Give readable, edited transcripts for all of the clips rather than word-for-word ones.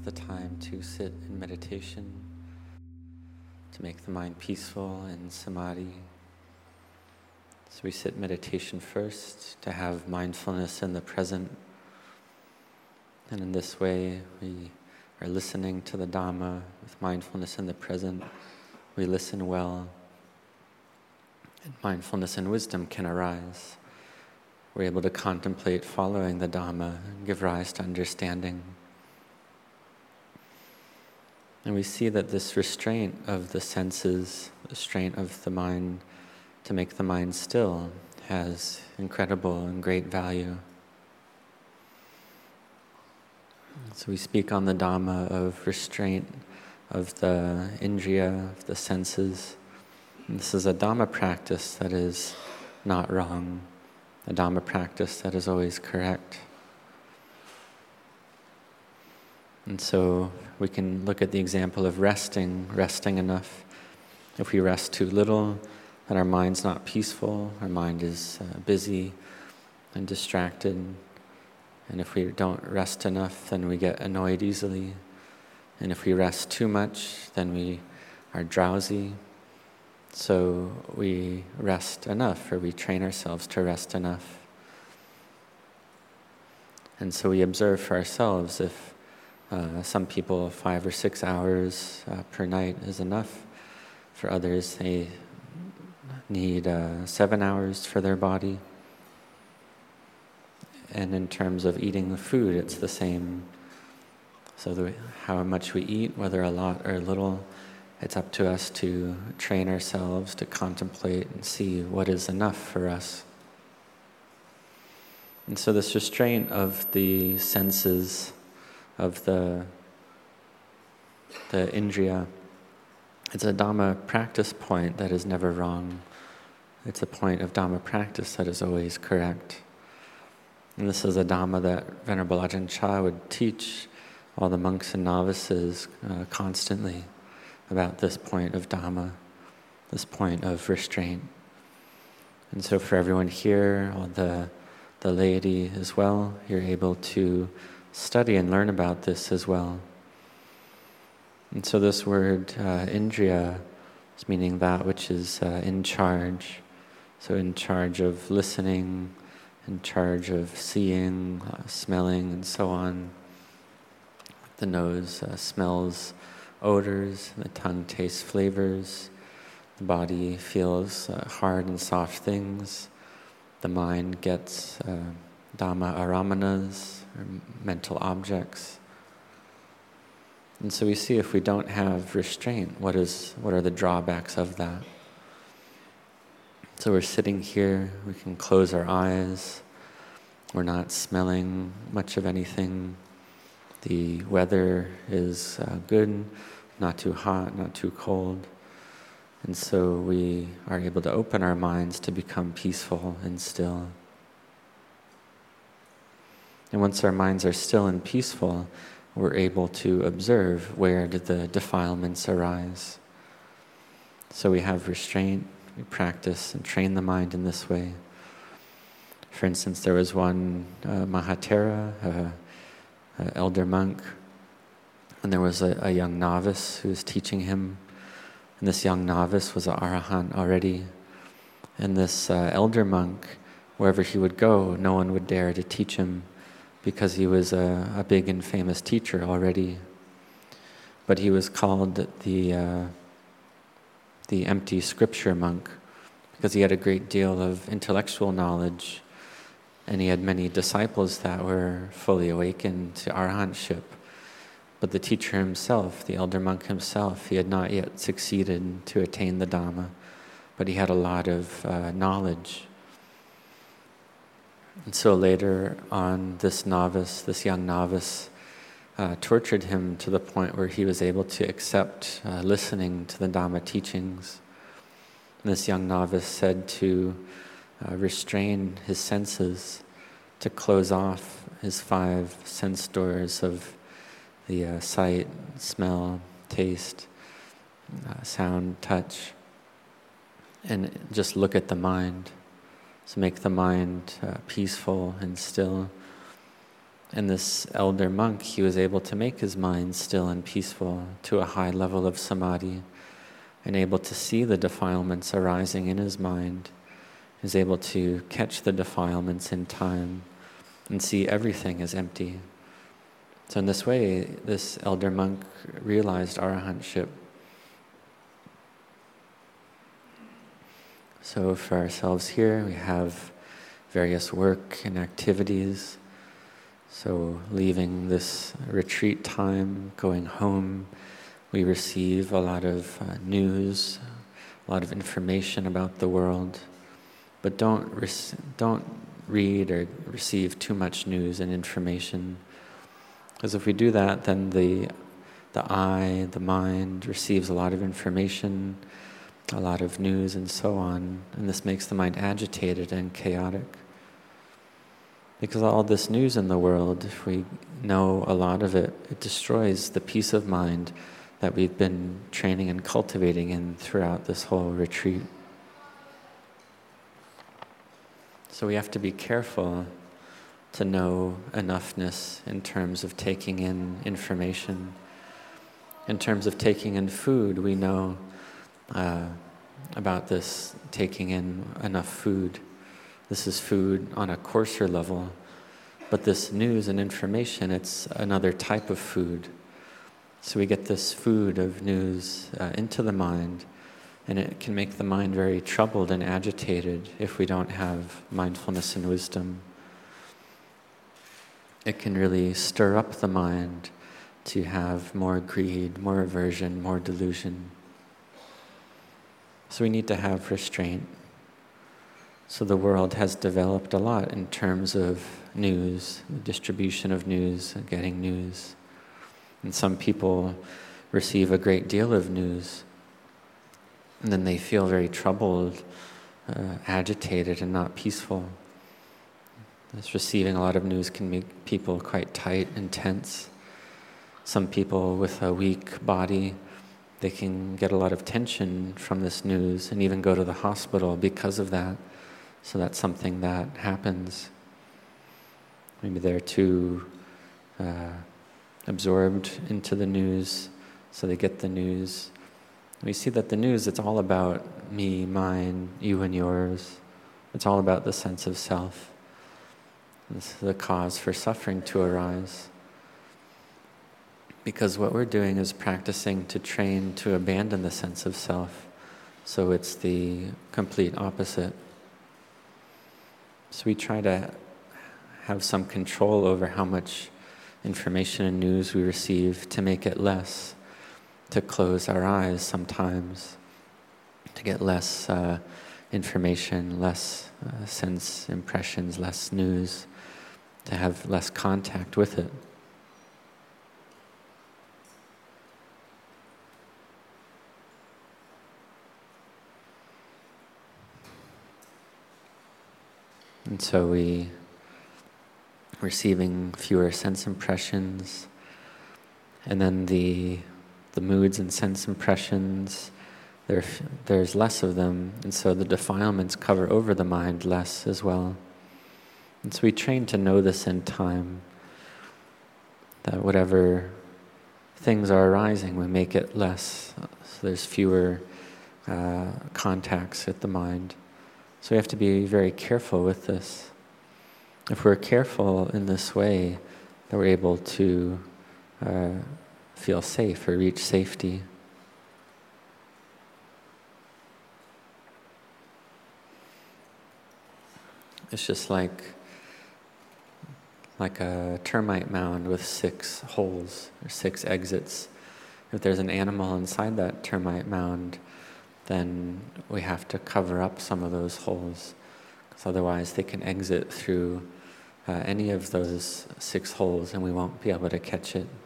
the time to sit in meditation, to make the mind peaceful in samadhi. So we sit meditation first to have mindfulness in the present. And in this way, we are listening to the Dhamma with mindfulness in the present. We listen well, and mindfulness and wisdom can arise. We're able to contemplate following the Dhamma and give rise to understanding. And we see that this restraint of the senses, restraint of the mind to make the mind still, has incredible and great value. So we speak on the Dhamma of restraint of the indriya, of the senses. And this is a Dhamma practice that is not wrong, a Dhamma practice that is always correct. And so we can look at the example of resting enough. If we rest too little, then our mind's not peaceful, our mind is busy and distracted. And if we don't rest enough, then we get annoyed easily. And if we rest too much, then we are drowsy. So we rest enough, or we train ourselves to rest enough. And so we observe for ourselves if some people 5 or 6 hours per night is enough. For others, they need 7 hours for their body. And in terms of eating the food, it's the same. So how much we eat, whether a lot or little, it's up to us to train ourselves to contemplate and see what is enough for us. And so this restraint of the senses, of the indriya, it's a Dhamma practice point that is never wrong. It's a point of Dhamma practice that is always correct. And this is a Dhamma that Venerable Ajahn Chah would teach all the monks and novices constantly about this point of Dhamma, this point of restraint. And so for everyone here, all the laity as well, you're able to study and learn about this as well. And so this word indriya is meaning that which is in charge. So in charge of listening, in charge of seeing, smelling, and so on. The nose smells odors, the tongue tastes flavors, the body feels hard and soft things, the mind gets Dhamma aramanas, or mental objects. And so we see if we don't have restraint, what are the drawbacks of that? So we're sitting here, we can close our eyes, we're not smelling much of anything. The weather is good, not too hot, not too cold. And so we are able to open our minds to become peaceful and still. And once our minds are still and peaceful, we're able to observe where did the defilements arise. So we have restraint, we practice and train the mind in this way. For instance, there was one Mahatera, an elder monk, and there was a young novice who was teaching him. And this young novice was an arahant already. And this elder monk, wherever he would go, no one would dare to teach him because he was a big and famous teacher already. But he was called the empty scripture monk because he had a great deal of intellectual knowledge, and he had many disciples that were fully awakened to arahantship. But the teacher himself, the elder monk himself, he had not yet succeeded to attain the Dhamma, but he had a lot of knowledge. And so later on, this young novice, tortured him to the point where he was able to accept listening to the Dhamma teachings. And this young novice said to restrain his senses, to close off his 5 sense doors of the sight, smell, taste, sound, touch, and just look at the mind. So make the mind peaceful and still, And this elder monk, he was able to make his mind still and peaceful to a high level of samadhi, and able to see the defilements arising in his mind. He was able to catch the defilements in time and see everything as empty. So in this way, this elder monk realized arahantship. So for ourselves here, we have various work and activities. So leaving this retreat time, going home, we receive a lot of news, a lot of information about the world. But don't read or receive too much news and information. Because if we do that, then the eye, the mind receives a lot of information, a lot of news and so on, and this makes the mind agitated and chaotic. Because all this news in the world, if we know a lot of it, it destroys the peace of mind that we've been training and cultivating in throughout this whole retreat. So we have to be careful to know enoughness in terms of taking in information. In terms of taking in food, we know about this taking in enough food. This is food on a coarser level, but this news and information, it's another type of food. So we get this food of news into the mind, and it can make the mind very troubled and agitated if we don't have mindfulness and wisdom. It can really stir up the mind to have more greed, more aversion, more delusion. So we need to have restraint. So the world has developed a lot in terms of news, the distribution of news, getting news. And some people receive a great deal of news, and then they feel very troubled, agitated, and not peaceful. This receiving a lot of news can make people quite tight and tense. Some people with a weak body, they can get a lot of tension from this news and even go to the hospital because of that. So that's something that happens. Maybe they're too absorbed into the news, so they get the news. We see that the news, it's all about me, mine, you and yours. It's all about the sense of self. This is the cause for suffering to arise. Because what we're doing is practicing to train to abandon the sense of self. So it's the complete opposite. So we try to have some control over how much information and news we receive to make it less, to close our eyes sometimes, to get less information, less sense impressions, less news, to have less contact with it. And so we receiving fewer sense impressions, and then the moods and sense impressions, there's less of them, and so the defilements cover over the mind less as well. And so we train to know this in time, that whatever things are arising, we make it less, so there's fewer contacts with the mind. So we have to be very careful with this. If we're careful in this way, then we're able to feel safe or reach safety. It's just like a termite mound with 6 holes or 6 exits. If there's an animal inside that termite mound, then we have to cover up some of those holes, because otherwise they can exit through any of those 6 holes and we won't be able to catch it.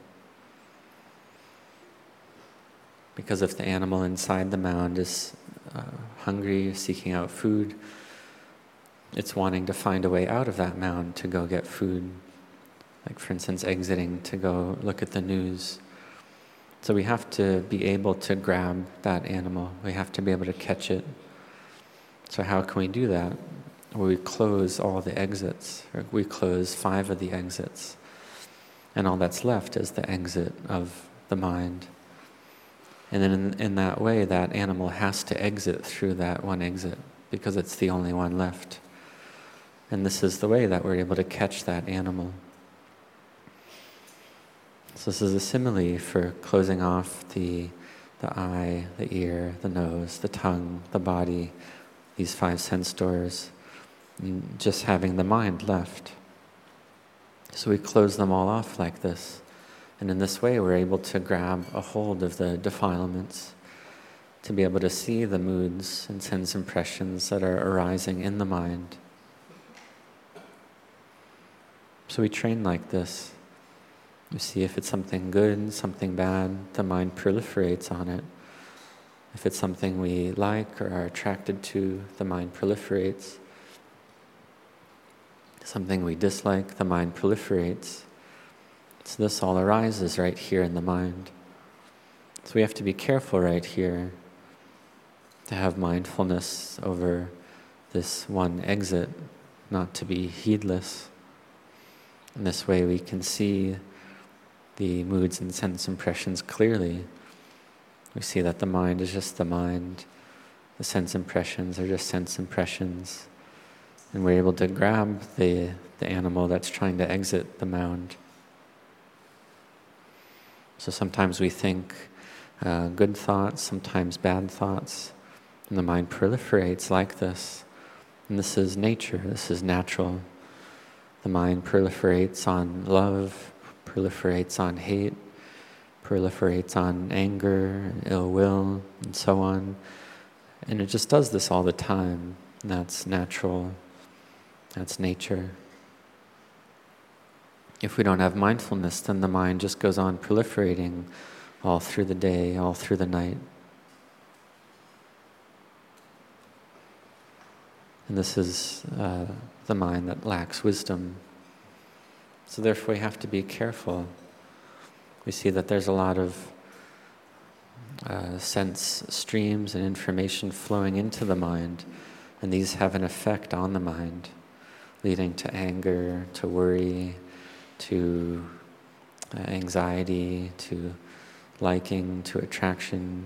Because if the animal inside the mound is hungry, seeking out food, it's wanting to find a way out of that mound to go get food. Like, for instance, exiting to go look at the news. So we have to be able to grab that animal. We have to be able to catch it. So how can we do that? Well, we close all the exits. Or we close 5 of the exits. and all that's left is the exit of the mind. And then in that way, that animal has to exit through that one exit, because it's the only one left. And this is the way that we're able to catch that animal. So this is a simile for closing off the eye, the ear, the nose, the tongue, the body, these 5 sense doors, and just having the mind left. So we close them all off like this. And in this way, we're able to grab a hold of the defilements, to be able to see the moods and sense impressions that are arising in the mind. So we train like this. You see if it's something good, something bad, the mind proliferates on it. If it's something we like or are attracted to, the mind proliferates. Something we dislike, the mind proliferates. So this all arises right here in the mind. So we have to be careful right here to have mindfulness over this one exit, not to be heedless. In this way we can see the moods and sense impressions clearly. We see that the mind is just the mind, the sense impressions are just sense impressions, and we're able to grab the animal that's trying to exit the mound. So sometimes we think good thoughts, sometimes bad thoughts, and the mind proliferates like this. And this is nature, this is natural. The mind proliferates on love, proliferates on hate, proliferates on anger, ill will, and so on. And it just does this all the time. And that's natural. That's nature. If we don't have mindfulness, then the mind just goes on proliferating all through the day, all through the night. And this is the mind that lacks wisdom. So therefore we have to be careful. We see that there's a lot of sense streams and information flowing into the mind, and these have an effect on the mind, leading to anger, to worry, to anxiety, to liking, to attraction.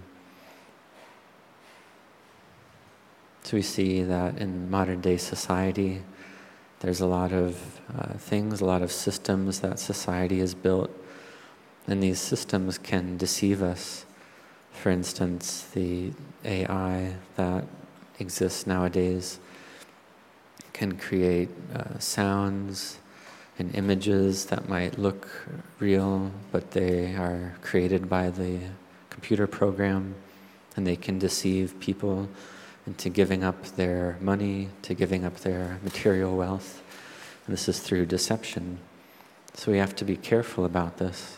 So we see that in modern day society, there's a lot of things, a lot of systems that society has built, and these systems can deceive us. For instance, the AI that exists nowadays can create sounds and images that might look real, but they are created by the computer program, and they can deceive people into giving up their money, to giving up their material wealth. And this is through deception. So we have to be careful about this.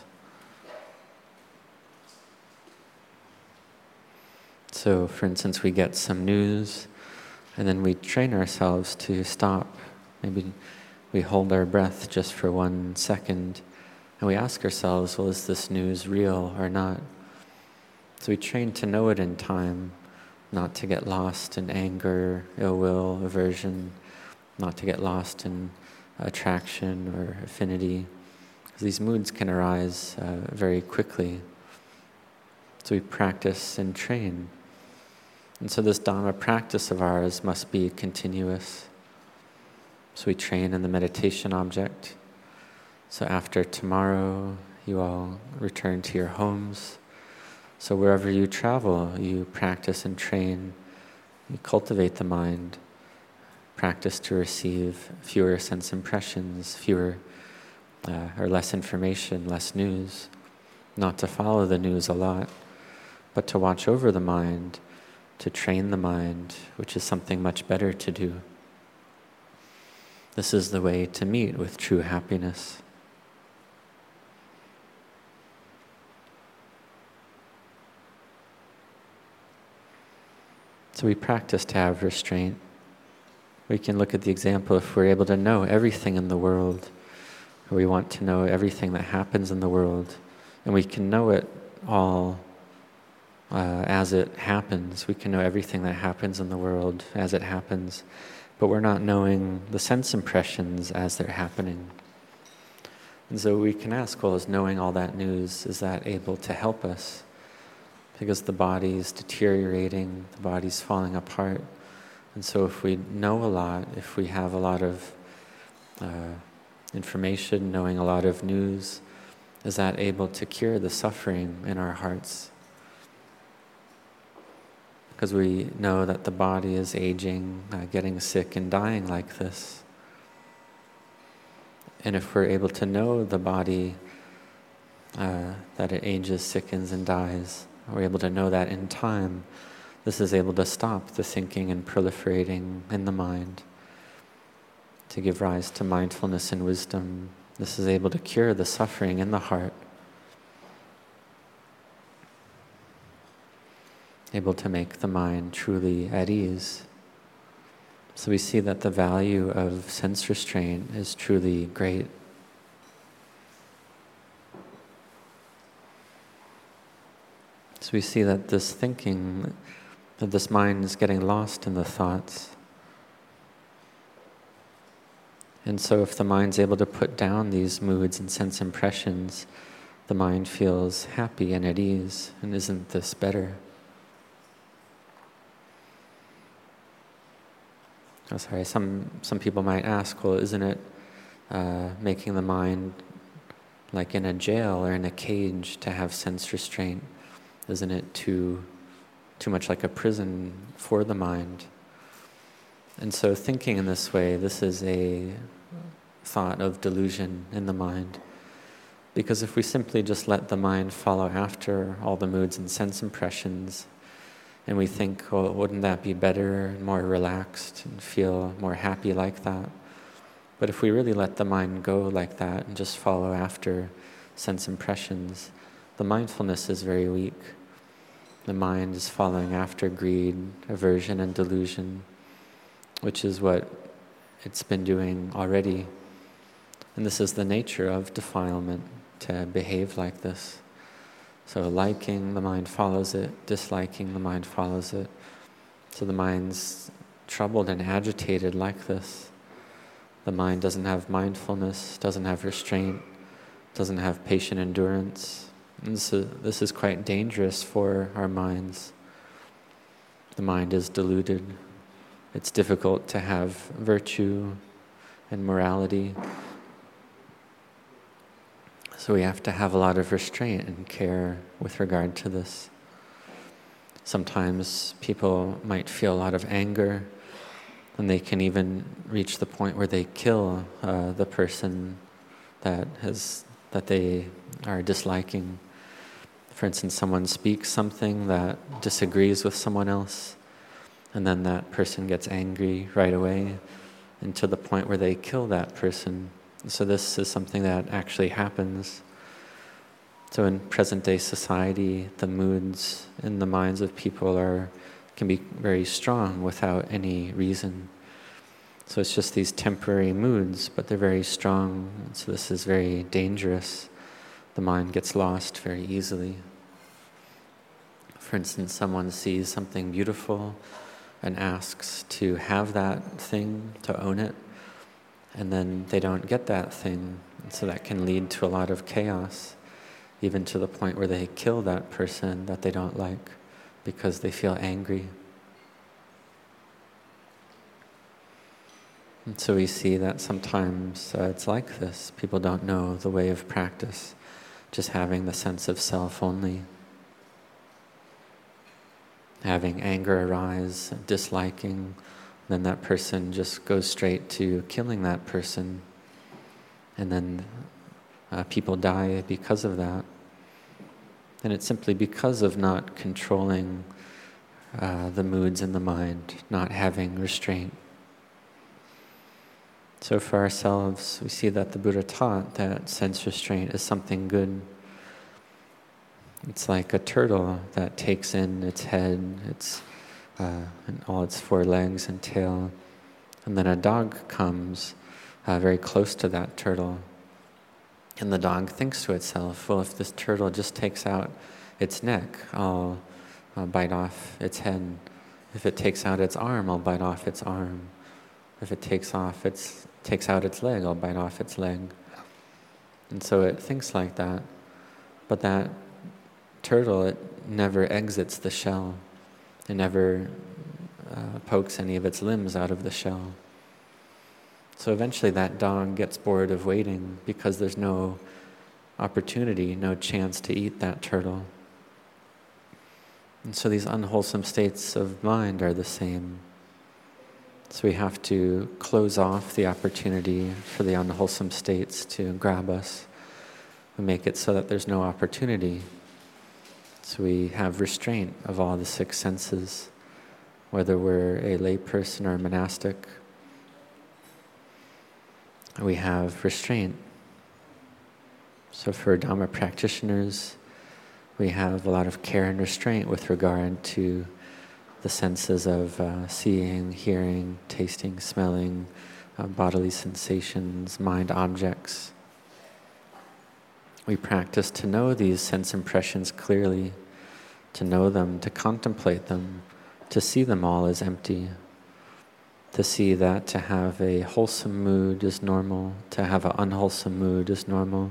So, for instance, we get some news, and then we train ourselves to stop. Maybe we hold our breath just for 1 second, and we ask ourselves, well, is this news real or not? So we train to know it in time, not to get lost in anger, ill will, aversion, not to get lost in attraction or affinity, because these moods can arise very quickly. So we practice and train. And so this Dhamma practice of ours must be continuous. So we train in the meditation object. So after tomorrow, you all return to your homes. So wherever you travel, you practice and train, you cultivate the mind, practice to receive fewer sense impressions, fewer or less information, less news, not to follow the news a lot, but to watch over the mind, to train the mind, which is something much better to do. This is the way to meet with true happiness. So we practice to have restraint. We can look at the example if we're able to know everything in the world, or we want to know everything that happens in the world, and we can know it all as it happens. We can know everything that happens in the world as it happens, but we're not knowing the sense impressions as they're happening. And so we can ask, well, is knowing all that news, is that able to help us? Because the body's deteriorating, the body's falling apart. And so if we know a lot, if we have a lot of information, knowing a lot of news, is that able to cure the suffering in our hearts? Because we know that the body is aging, getting sick and dying like this. And if we're able to know the body, that it ages, sickens and dies, we're able to know that in time, this is able to stop the thinking and proliferating in the mind, to give rise to mindfulness and wisdom. This is able to cure the suffering in the heart, able to make the mind truly at ease. So we see that the value of sense restraint is truly great. So we see that this thinking, that this mind is getting lost in the thoughts. And so if the mind's able to put down these moods and sense impressions, the mind feels happy and at ease. And isn't this better? Oh, sorry, some people might ask, well, isn't it making the mind like in a jail or in a cage to have sense restraint? Isn't it too much like a prison for the mind? And so thinking in this way, this is a thought of delusion in the mind. Because if we simply just let the mind follow after all the moods and sense impressions, and we think, oh, wouldn't that be better, more relaxed, and feel more happy like that? But if we really let the mind go like that and just follow after sense impressions, the mindfulness is very weak. The mind is following after greed, aversion, and delusion, which is what it's been doing already. And this is the nature of defilement, to behave like this. So liking, the mind follows it. Disliking, the mind follows it. So the mind's troubled and agitated like this. The mind doesn't have mindfulness, doesn't have restraint, doesn't have patient endurance. And this is quite dangerous for our minds. The mind is deluded. It's difficult to have virtue and morality. So we have to have a lot of restraint and care with regard to this. Sometimes people might feel a lot of anger, and they can even reach the point where they kill the person that they are disliking. For instance, someone speaks something that disagrees with someone else, and then that person gets angry right away, and to the point where they kill that person. So this is something that actually happens. So in present-day society, the moods in the minds of people can be very strong without any reason. So it's just these temporary moods, but they're very strong. So this is very dangerous. The mind gets lost very easily. For instance, someone sees something beautiful and asks to have that thing, to own it, and then they don't get that thing. And so that can lead to a lot of chaos, even to the point where they kill that person that they don't like because they feel angry. And so we see that sometimes it's like this. People don't know the way of practice, just having the sense of self only. Having anger arise, disliking, then that person just goes straight to killing that person. And then people die because of that. And it's simply because of not controlling the moods in the mind, not having restraint. So for ourselves, we see that the Buddha taught that sense restraint is something good. It's like a turtle that takes in its head, and all its 4 legs and tail, and then a dog comes very close to that turtle, and the dog thinks to itself, well, if this turtle just takes out its neck, I'll bite off its head. If it takes out its arm, I'll bite off its arm. If it takes out its leg, I'll bite off its leg. And so it thinks like that, but that turtle, it never exits the shell. It never pokes any of its limbs out of the shell. So eventually that dog gets bored of waiting because there's no opportunity, no chance to eat that turtle. And so these unwholesome states of mind are the same. So we have to close off the opportunity for the unwholesome states to grab us. We make it so that there's no opportunity. So we have restraint of all the six senses, whether we're a lay person or a monastic. We have restraint. So for Dhamma practitioners, we have a lot of care and restraint with regard to the senses of seeing, hearing, tasting, smelling, bodily sensations, mind objects. We practice to know these sense impressions clearly, to know them, to contemplate them, to see them all as empty, to see that to have a wholesome mood is normal, to have an unwholesome mood is normal.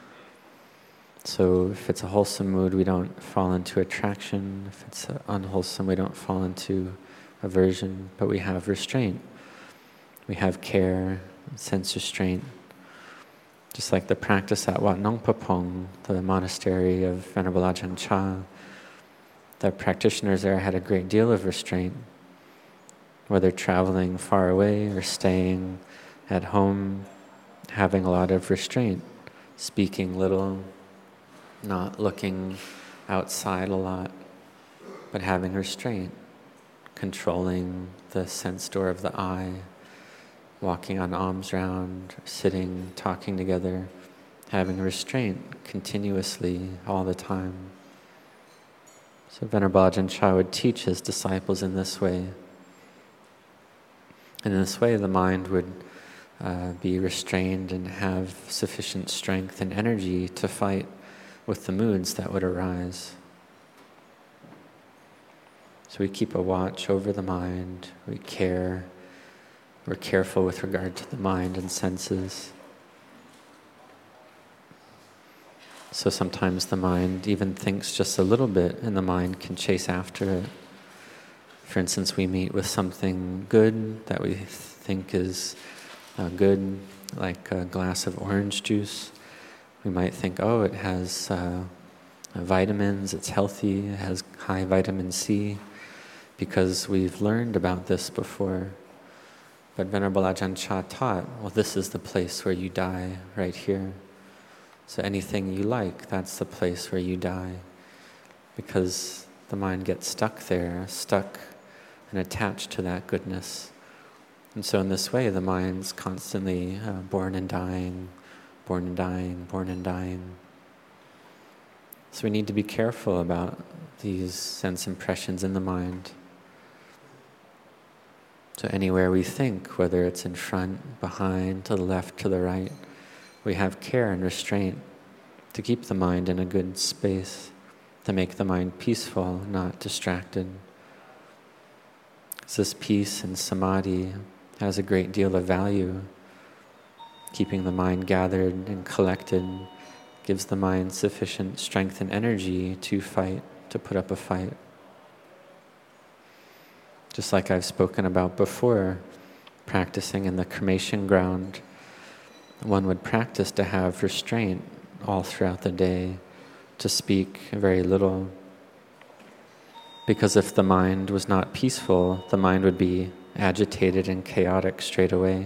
So if it's a wholesome mood, we don't fall into attraction. If it's unwholesome, we don't fall into aversion, but we have restraint. We have care, sense restraint. Just like the practice at Wat Nong Papong, the monastery of Venerable Ajahn Chah, the practitioners there had a great deal of restraint. Whether traveling far away or staying at home, having a lot of restraint, speaking little, not looking outside a lot, but having restraint, controlling the sense door of the eye, walking on alms round, sitting, talking together, having restraint continuously all the time. So Venerable Ajahn Chah would teach his disciples in this way. And in this way, the mind would be restrained and have sufficient strength and energy to fight with the moods that would arise. So we keep a watch over the mind, we care, we're careful with regard to the mind and senses. So sometimes the mind even thinks just a little bit and the mind can chase after it. For instance, we meet with something good that we think is good, like a glass of orange juice. We might think, oh, it has vitamins, it's healthy, it has high vitamin C, because we've learned about this before. But Venerable Ajahn Chah taught, well, this is the place where you die, right here. So anything you like, that's the place where you die. Because the mind gets stuck there, stuck and attached to that goodness. And so in this way, the mind's constantly born and dying, born and dying, born and dying. So we need to be careful about these sense impressions in the mind. So anywhere we think, whether it's in front, behind, to the left, to the right, we have care and restraint to keep the mind in a good space, to make the mind peaceful, not distracted. So this peace and samadhi has a great deal of value. Keeping the mind gathered and collected gives the mind sufficient strength and energy to fight, to put up a fight. Just like I've spoken about before, practicing in the cremation ground, one would practice to have restraint all throughout the day, to speak very little. Because if the mind was not peaceful, the mind would be agitated and chaotic straight away.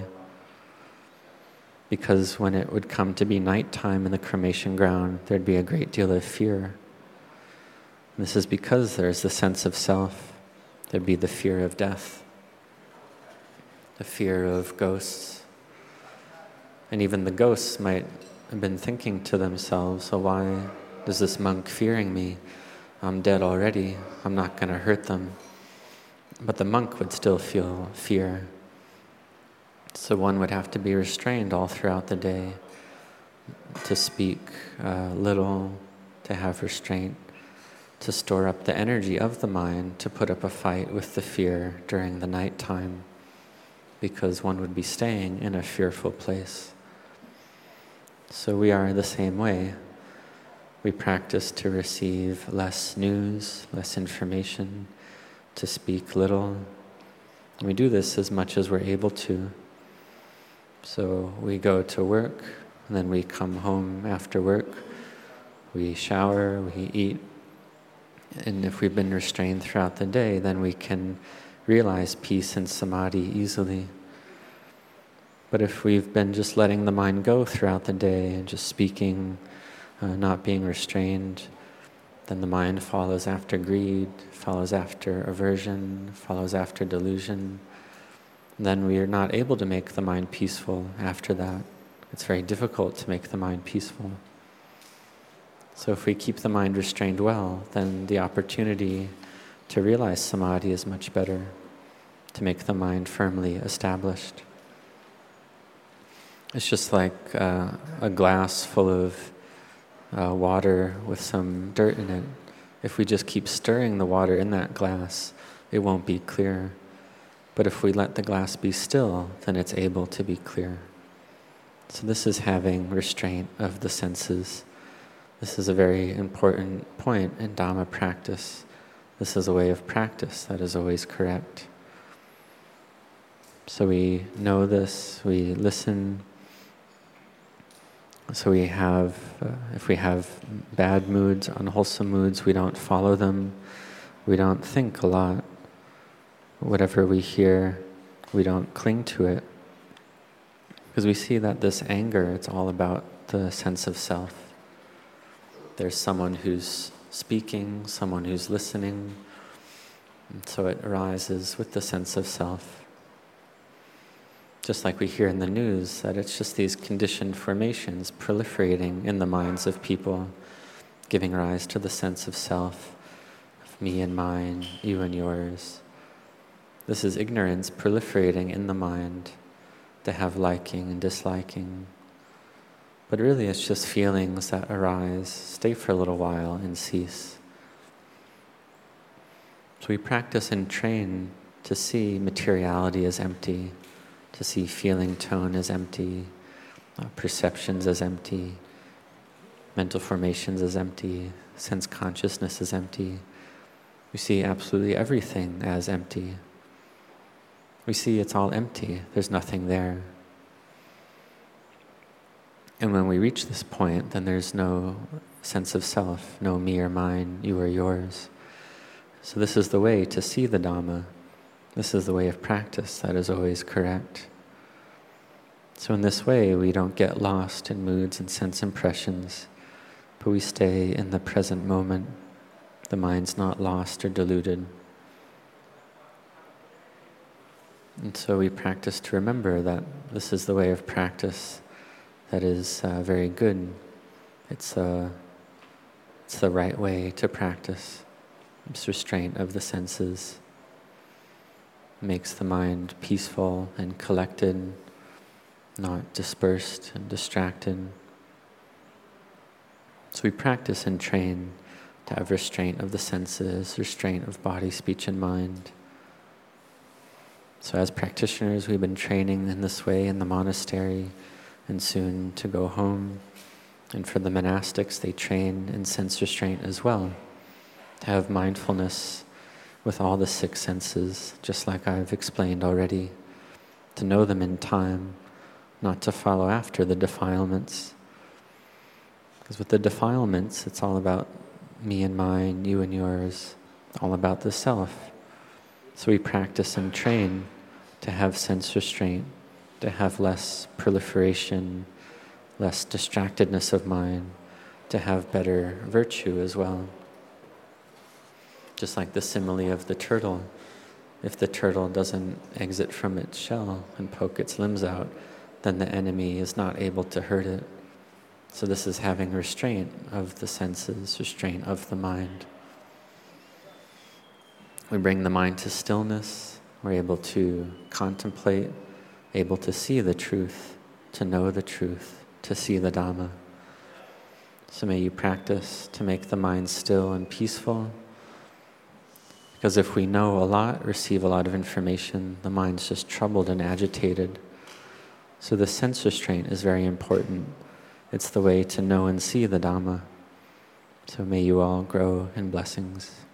Because when it would come to be nighttime in the cremation ground, there'd be a great deal of fear. And this is because there's the sense of self. There'd be the fear of death, the fear of ghosts. And even the ghosts might have been thinking to themselves, so why is this monk fearing me? I'm dead already, I'm not going to hurt them. But the monk would still feel fear. So one would have to be restrained all throughout the day, to speak little, to have restraint, to store up the energy of the mind, to put up a fight with the fear during the night time, because one would be staying in a fearful place. So we are the same way. We practice to receive less news, less information, to speak little. And we do this as much as we're able to. So we go to work, and then we come home after work. We shower, we eat. And if we've been restrained throughout the day, then we can realize peace and samadhi easily. But if we've been just letting the mind go throughout the day and just speaking, not being restrained, then the mind follows after greed, follows after aversion, follows after delusion. Then we are not able to make the mind peaceful after that. It's very difficult to make the mind peaceful. So if we keep the mind restrained well, then the opportunity to realize samadhi is much better, to make the mind firmly established. It's just like a glass full of water with some dirt in it. If we just keep stirring the water in that glass, it won't be clear. But if we let the glass be still, then it's able to be clear. So this is having restraint of the senses. This is a very important point in Dhamma practice. This is a way of practice that is always correct. So we know this, we listen. So we have, if we have bad moods, unwholesome moods, we don't follow them. We don't think a lot. Whatever we hear, we don't cling to it. Because we see that this anger, it's all about the sense of self. There's someone who's speaking, someone who's listening, and so it arises with the sense of self. Just like we hear in the news, that it's just these conditioned formations proliferating in the minds of people, giving rise to the sense of self, of me and mine, you and yours. This is ignorance proliferating in the mind to have liking and disliking. But really it's just feelings that arise, stay for a little while and cease. So we practice and train to see materiality as empty, to see feeling tone as empty, perceptions as empty, mental formations as empty, sense consciousness as empty. We see absolutely everything as empty. We see it's all empty, there's nothing there. And when we reach this point, then there's no sense of self, no me or mine, you or yours. So this is the way to see the Dhamma. This is the way of practice that is always correct. So in this way, we don't get lost in moods and sense impressions, but we stay in the present moment. The mind's not lost or deluded. And so we practice to remember that this is the way of practice that is very good. It's the right way to practice. It's restraint of the senses. Makes the mind peaceful and collected, not dispersed and distracted. So we practice and train to have restraint of the senses, restraint of body, speech, and mind. So as practitioners, we've been training in this way in the monastery and soon to go home. And for the monastics, they train in sense restraint as well, to have mindfulness with all the six senses, just like I've explained already, to know them in time, not to follow after the defilements. Because with the defilements, it's all about me and mine, you and yours, all about the self. So we practice and train to have sense restraint, to have less proliferation, less distractedness of mind, to have better virtue as well. Just like the simile of the turtle. If the turtle doesn't exit from its shell and poke its limbs out, then the enemy is not able to hurt it. So this is having restraint of the senses, restraint of the mind. We bring the mind to stillness. We're able to contemplate, able to see the truth, to know the truth, to see the Dhamma. So may you practice to make the mind still and peaceful. Because if we know a lot, receive a lot of information, the mind's just troubled and agitated. So the sense restraint is very important. It's the way to know and see the Dhamma. So may you all grow in blessings.